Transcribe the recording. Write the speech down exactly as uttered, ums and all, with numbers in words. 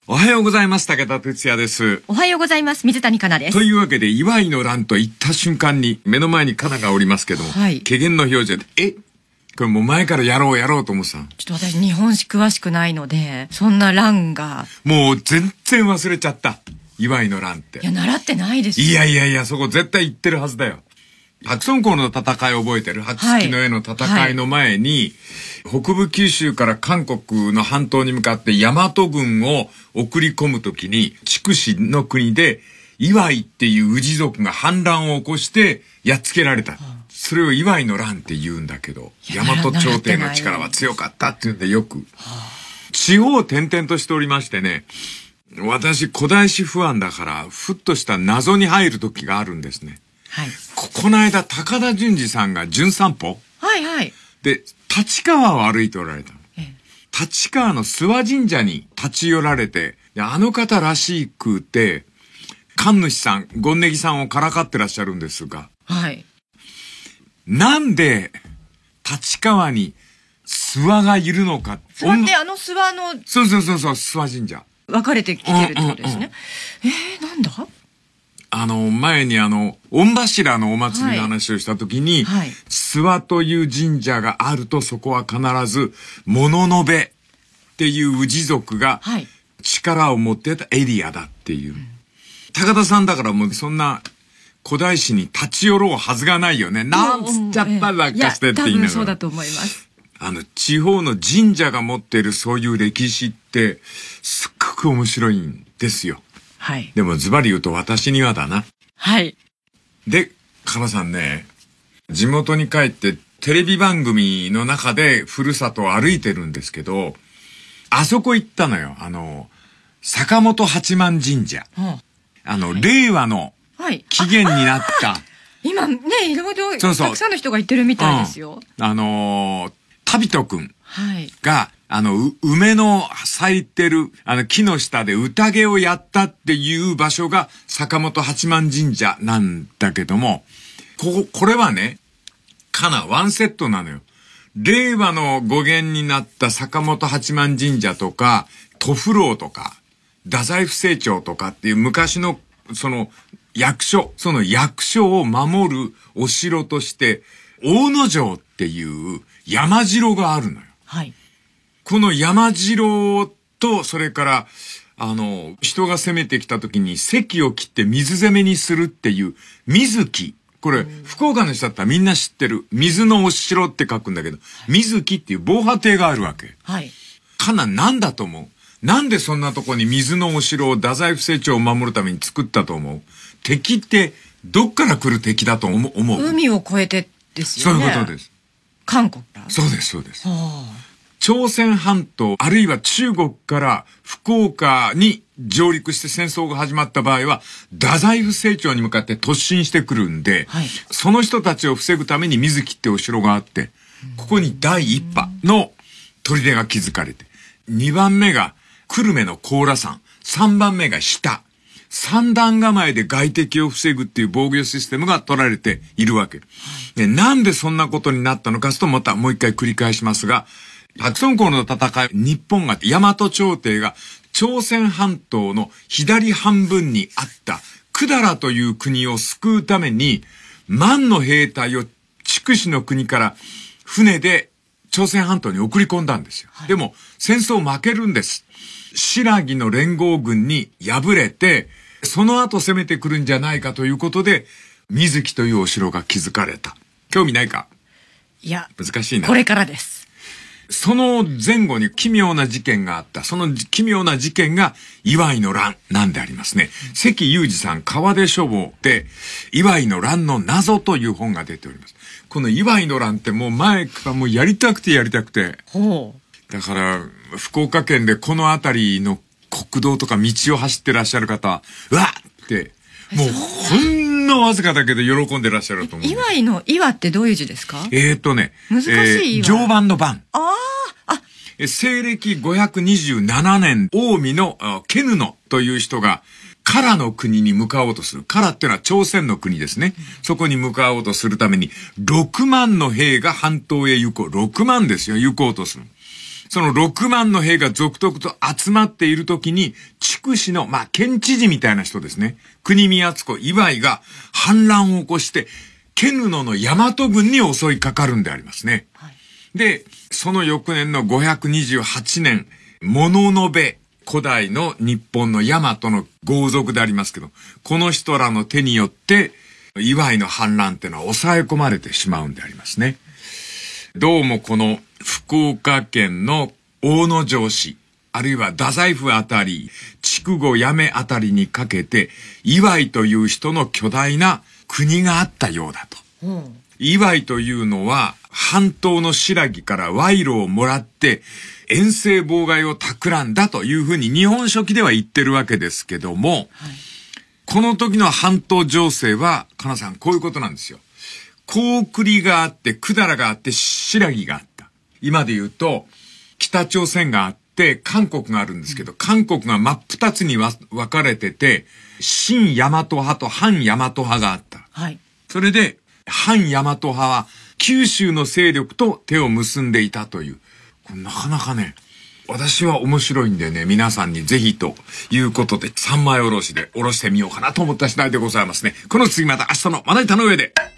おはようございます。武田哲也です。 おはようございます。水谷香奈です。 というわけで、祝いの乱と言った瞬間に、目の前に香奈がおりますけども、はい、怪訝の表情で、えこれもう前からやろうやろうと思ってたの。 ちょっと私日本史詳しくないので、そんな乱が。 もう全然忘れちゃった。祝いの乱って。 いや、習ってないですよ。 いやいやいや、そこ絶対言ってるはずだよ。白村江の戦いを覚えてる？白月の絵の戦いの前に、はいはい、北部九州から韓国の半島に向かって大和軍を送り込むときに、筑紫の国で、祝いっていう氏族が反乱を起こしてやっつけられた。はあ、それを祝いの乱って言うんだけど、大和朝廷の力は強かったっていうんでよく、はあ、地方を転々としておりましてね、私古代史不安だから、ふっとした謎に入る時があるんですね。はい、こ, この間高田純次さんが純散歩、 はいはい、 で立川を歩いておられたの、ええ、立川の諏訪神社に立ち寄られて、であの方らしくて神主さん権ネギさんをからかってらっしゃるんですが、はい、なんで立川に諏訪がいるのか。 諏訪ってあの諏訪の、 そうそうそうそう、諏訪神社分かれてきてるってことですね、うんうんうん、えー、なんだあの、前にあの、御柱のお祭りの話をしたときに、はいはい、諏訪という神社があると、そこは必ず、物の部っていう氏族が力を持ってたエリアだっていう。はい、高田さんだからもうそんな古代史に立ち寄ろうはずがないよね。なんつっちゃったばっかしてって言いながら。 多分そうだと思います。 あの、地方の神社が持っているそういう歴史って、すっごく面白いんですよ。はい。でもズバリ言うと私にはだな。 はい。 で、カナさんね、地元に帰ってテレビ番組の中でふるさとを歩いてるんですけど、あそこ行ったのよ。あの、坂本八幡神社。はあ、あの、はい、令和の起源になった。はい、 今ね、いろいろたくさんの人が行ってるみたいですよ。 うん、あのー、タビトくんが、はい、あの、梅の咲いてる、あの、木の下で宴をやったっていう場所が坂本八幡神社なんだけども、ここ、これはね、かな、ワンセットなのよ。令和の語源になった坂本八幡神社とか、都府牢とか、太宰府政庁とかっていう昔の、その、役所、その役所を守るお城として、大野城っていう山城があるのよ。はい。この山城と、それから、あの、人が攻めてきた時に堰を切って水攻めにするっていう、水木。これ、福岡の人だったらみんな知ってる。水のお城って書くんだけど、水木っていう防波堤があるわけ。はい。かな、なんだと思う？なんでそんなとこに水のお城を太宰府政庁を守るために作ったと思う？敵って、どっから来る敵だと思う？ 海を越えてですよね。 そういうことです。韓国から。そうです、そうです。はあ、朝鮮半島、あるいは中国から福岡に上陸して戦争が始まった場合は、太宰府政庁に向かって突進してくるんで、はい、その人たちを防ぐために水木ってお城があって、ここに第一波の砦が築かれて、にばんめが久留米の高良山、さんばんめが日田、三段構えで外敵を防ぐっていう防御システムが取られているわけ。で、なんでそんなことになったのかとまたもう一回繰り返しますが、白村江の戦い、日本が、大和朝廷が朝鮮半島の左半分にあった百済という国を救うために、万の兵隊を筑紫の国から船で朝鮮半島に送り込んだんですよ。はい、でも戦争負けるんです。新羅の連合軍に敗れて、その後攻めてくるんじゃないかということで、水木というお城が築かれた。興味ないか？ いや、 難しいな。 これからです。 その前後に奇妙な事件があった。その奇妙な事件が祝いの乱なんでありますね。関裕二さん、川出書房で祝いの乱の謎という本が出ております。この祝いの乱ってもう前からもうやりたくてやりたくて。ほう。だから福岡県でこの辺りの国道とか道を走ってらっしゃる方、うわっってもうほんのわずかだけど喜んでらっしゃると思う。 祝いの祝ってどういう字ですか？ えーとね、 難しい祝い。 常磐の磐。 ああ、あ。 西暦ごひゃくにじゅうななねん、近江のケヌノという人が、唐の国に向かおうとする。唐っていうのは朝鮮の国ですね。そこに向かおうとするために、ろくまんの兵が半島へ行こう。ろくまんですよ、行こうとする。そのろくまんの兵が続々と集まっているときに、 筑紫の、まあ、県知事みたいな人ですね。国見敦子、祝いが反乱を起こして、絹野の大和軍に襲いかかるんでありますね。はい、で、その翌年のごひゃくにじゅうはちねん、物部、古代の日本の大和の豪族でありますけど、この人らの手によって、祝いの反乱っていうのは抑え込まれてしまうんでありますね。どうもこの福岡県の大野城市、あるいは太宰府あたり、筑後八女あたりにかけて、祝いという人の巨大な国があったようだと。うん、祝いというのは、半島の新羅から賄賂をもらって、遠征妨害を企んだというふうに日本書紀では言ってるわけですけども、はい、この時の半島情勢は、かなさんこういうことなんですよ。高句麗があって、百済があって、新羅があった。今で言うと、北朝鮮があって、韓国があるんですけど、うん、韓国が真っ二つに分かれてて、新大和派と反大和派があった。はい。それで、反大和派は、九州の勢力と手を結んでいたという。これなかなかね、私は面白いんでね、皆さんにぜひということで、三枚おろしでおろしてみようかなと思った次第でございますね。この次また明日のまな板の上で。